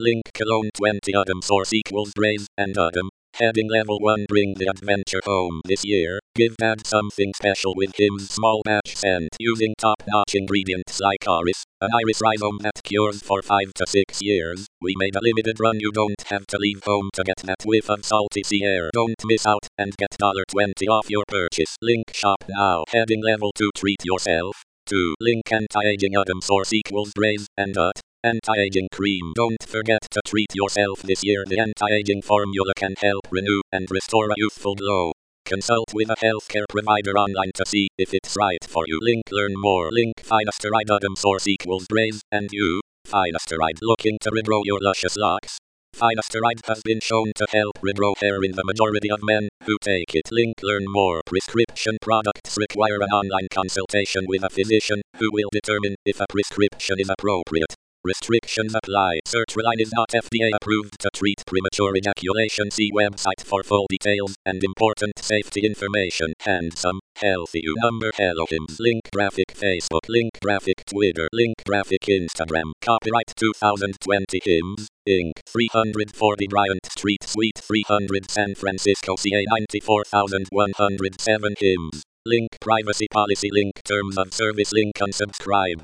Link clone 20 Adam source equals Braze and Adam. Heading level 1 bring the adventure home this year. Give Dad something special with him's small batch sent using top-notch ingredients like Iris, an iris rhizome that cures for 5 to 6 years. We made a limited run, you don't have to leave home to get that whiff of salty sea air. Don't miss out and get $20 off your purchase. Link shop now. Heading level 2 treat yourself. 2. Link anti-aging Adam source equals Braze and anti-aging cream. Don't forget to treat yourself this year. The anti-aging formula can help renew and restore a youthful glow. Consult with a healthcare provider online to see if it's right for you. Link learn more. Link finasteride Adam source equals Braze and you. Finasteride looking to regrow your luscious locks. Finasteride has been shown to help regrow hair in the majority of men who take it. Link learn more. Prescription products require an online consultation with a physician who will determine if a prescription is appropriate. Restrictions apply. Sertraline is not FDA approved to treat premature ejaculation. See website for full details and important safety information. Handsome, healthy you number Hello Hims. Link graphic Facebook. Link graphic Twitter. Link graphic Instagram. Copyright 2020 Hims, Inc. 340 Bryant Street Suite 300 San Francisco CA 94107 Hims. Link privacy policy. Link terms of service. Link unsubscribe.